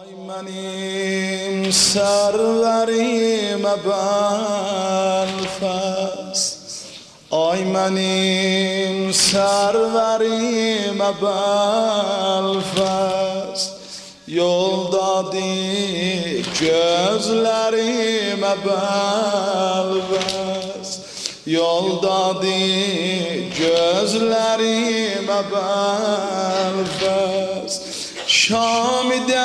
Ay menim serverime belfast, ay menim serverime belfast, yolda dik gözlerime belfast, yolda dik gözlerime belfast. Şam'da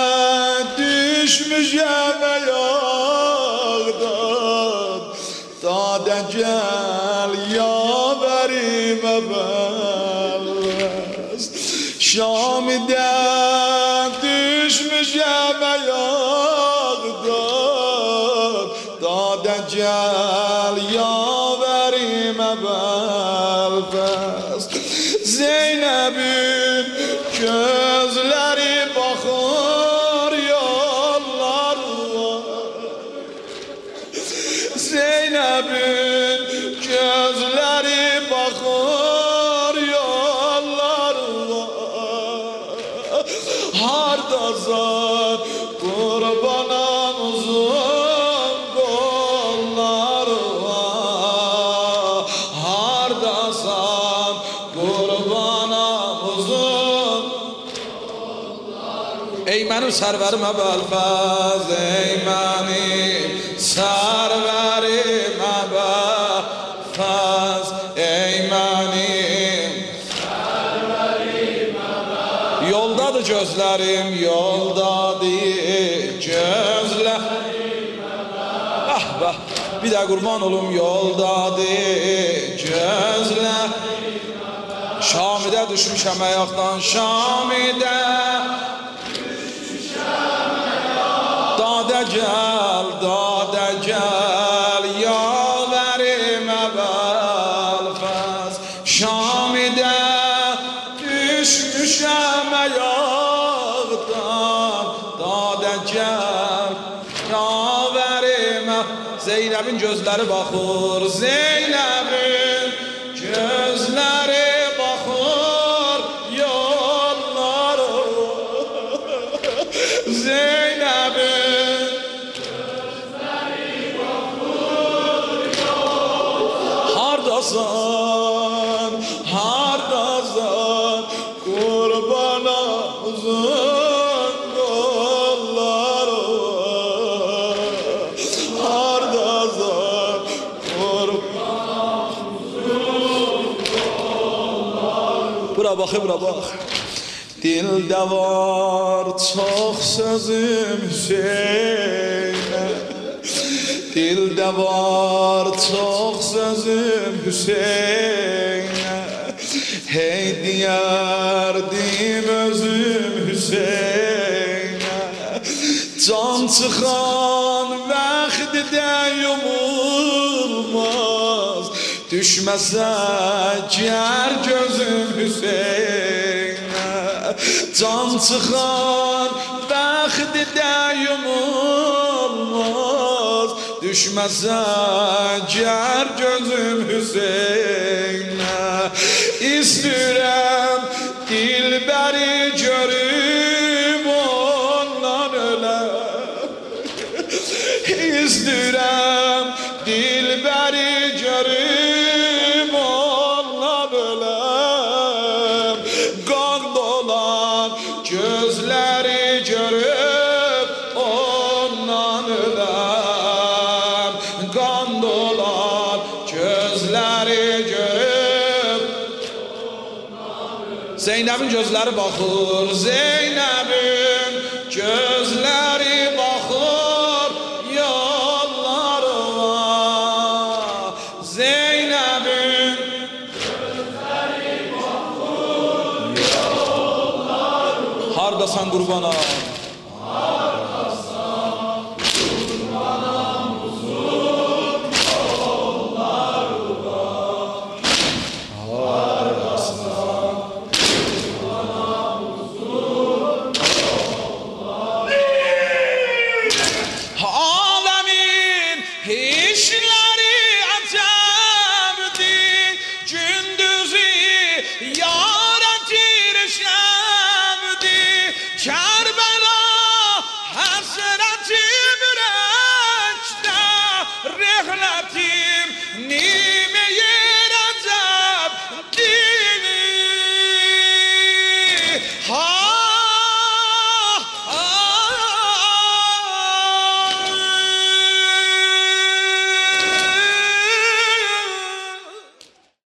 düşmüşem ayağdan, dade gel yaverime belfast. Şam'da düşmüşem ayağdan, dade gel yaverime belfast. Zeynep'in gözleri bakır yollarına, Zeynep'in gözleri bakır yollarına. Hardasan kurbanın uzun kollarına, hardasan kurbanın uzun. Ey mənim sərvərimə belfast, ey mənim sərvərimə belfast, ey mənim sərvərimə belfast. Yoldadır gözlərim, yoldadır gözlərimə belfast. Ah bah, bir də qurban olum, yoldadır gözlərimə belfast. Şamidə düşmüşəm ayaqdan, Şamidə dade gel yaverime belfast. Şam'da düşmüşem ayağdan, dade gel yaverime. Zeynep'in gözleri bakır, Zeynep'in gözleri bakır yollara. Zeynep'in hardasan, hardasan kurbana uzun kollara, hardasan kurbana uzun kollara. Bura bakı, bura bak. Dilde var çok sözüm Hüseyin'e, dilde var çok sözüm Hüseyin'e. Hey diyerdim özüm Hüseyin'e. Can çıkan vaxtide yumulmaz, düşmese ger gözüm Hüseyin'e. Can çıkan vaxtide yumulmaz, düşmese ger gözüm Hüseyin'e. İstürem dilberi görüm ondan ölem, İstürem dilberi görüm ondan ölem. Qan dolan gözleri görüp ondan ölem, qan dolan gözleri görüp ondan ölem. Zeynep'in gözleri bakır, Zeynep'in gözleri bakır yollarına, Zeynep'in gözleri bakır yollarına. Hardasan qurbana.